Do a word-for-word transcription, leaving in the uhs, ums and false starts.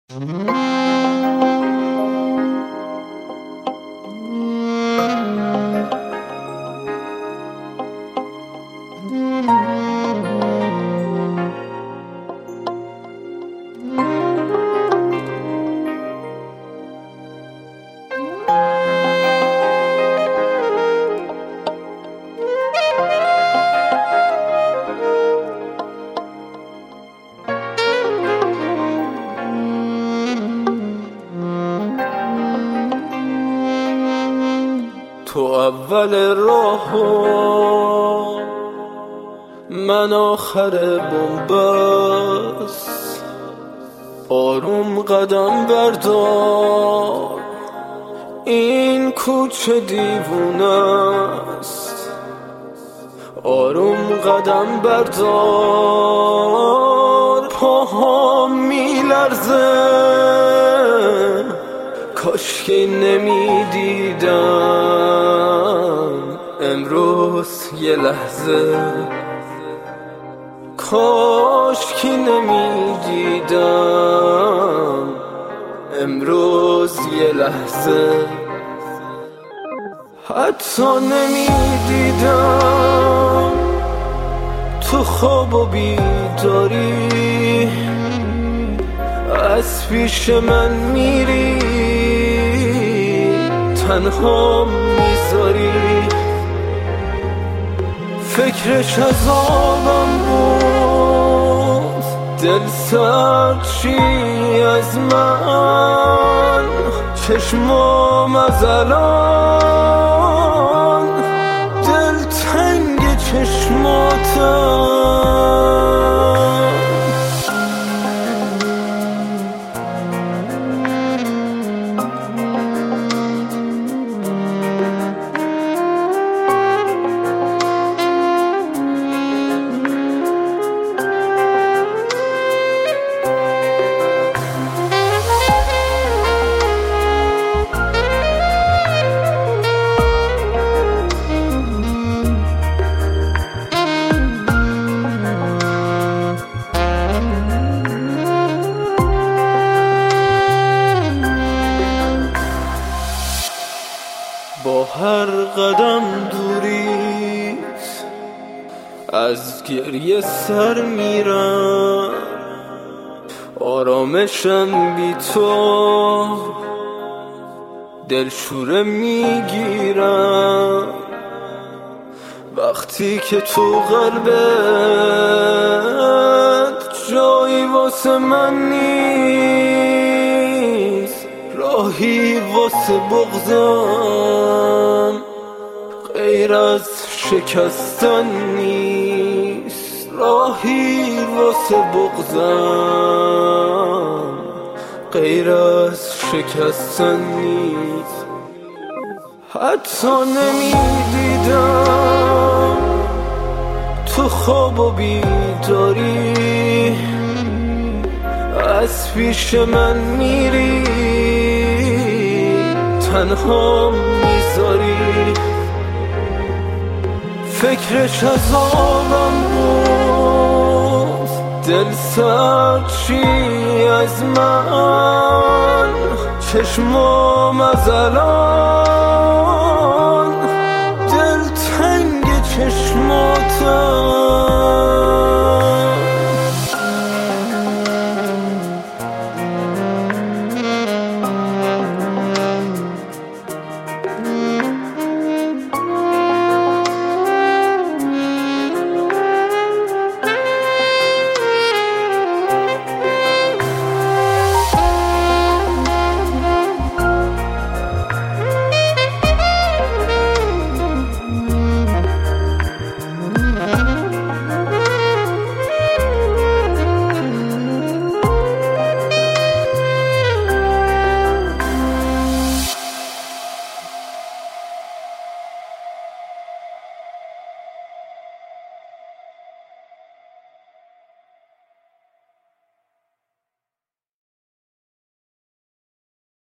تو اول راهو من آخر بنبست، آروم قدم بردار این کوچه دیوونه است. آروم قدم بردار پاهام میلرزه، کاشکی نمیدیدم امروز یه لحظه، کاشکی نمیدیدم امروز یه لحظه، حتی نمیدیدم تو خواب و بیداری از پیش من میری، تنها میذاری. فکرش عذابم بود، دل سرد چی از من، چشمام از الان دل تنگ چشماتم. با هر قدم دوریت از گریه سر میرم، آرامشم بی تو دلشوره میگیرم. وقتی که تو قلبت جایی واسه من نیست، راهی واسه بغضم غیر از شکستن نیست، راهی واسه بغضم غیر از شکستن نیست. حتی نمیدیدم تو خواب و بیداری از پیش من میری، تنها میذاری. فکرش عذابم بود، دل سرد چی از من، چشمام از الان دل تنگ چشماتم.